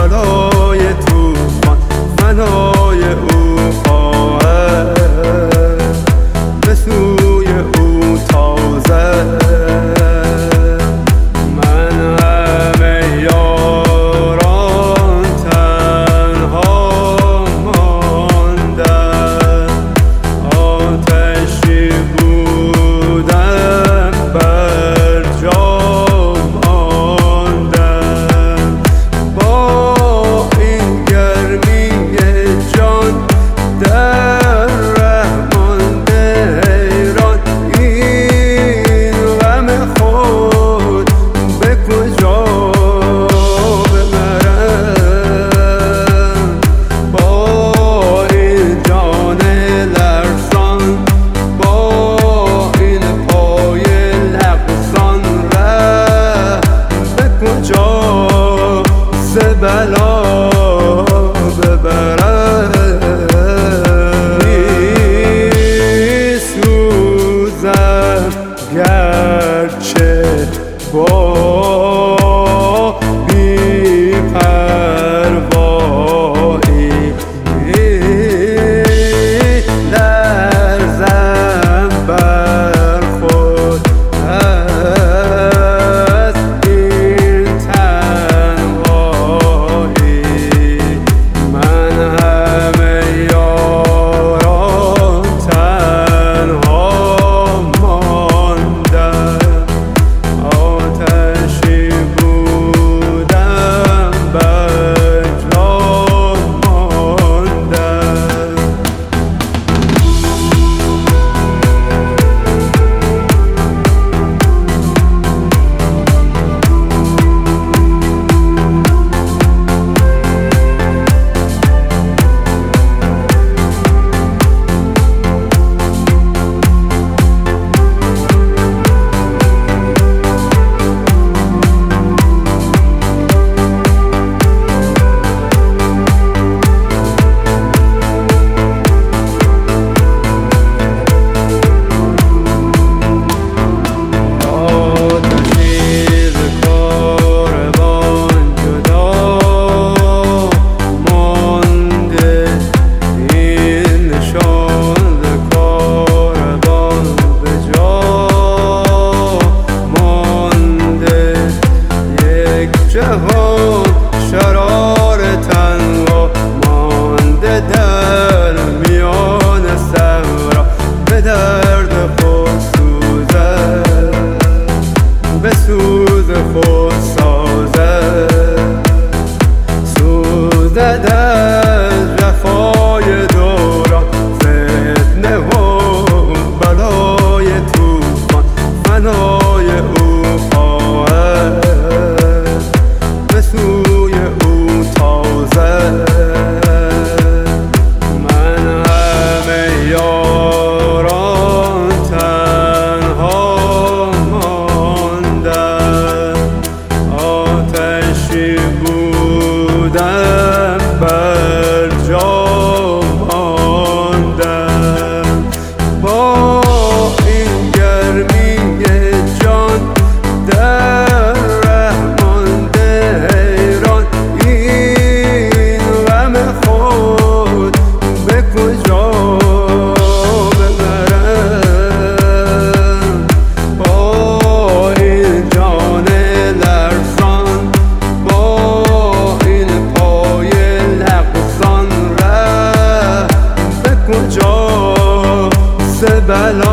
بلای طوفان فنای او خواهد به سوی او تازه من همه یاران تنها ماندم آتشی بودم بر جا ماندم با این گرمی جان در ره مانده حیران این غم خود به کجا ببرم با این جان لرزان با این پای لغزان ره به کجا ز بلا ببرم میسوزم گرچه با بی‌پروایی لرزم بر خود از این تنهایی من همه یاران تنها ماندم آتشی بودم بر جا ماندم جهان شرار تنها مانده در میان صحرا به درد خود سوزد به سوز خود سازد سوزد از جفای دوران فتنه و بلای طوفان فنای او خواهد به سوی او تازه من همه یاران تنها ماندم آتشی بودم بر جا ماندم با این گرمی جان در ره مانده حیران این غم خود به کجا ببرم با این جان لرزان با این پای لغزان ره به کجا ز بلا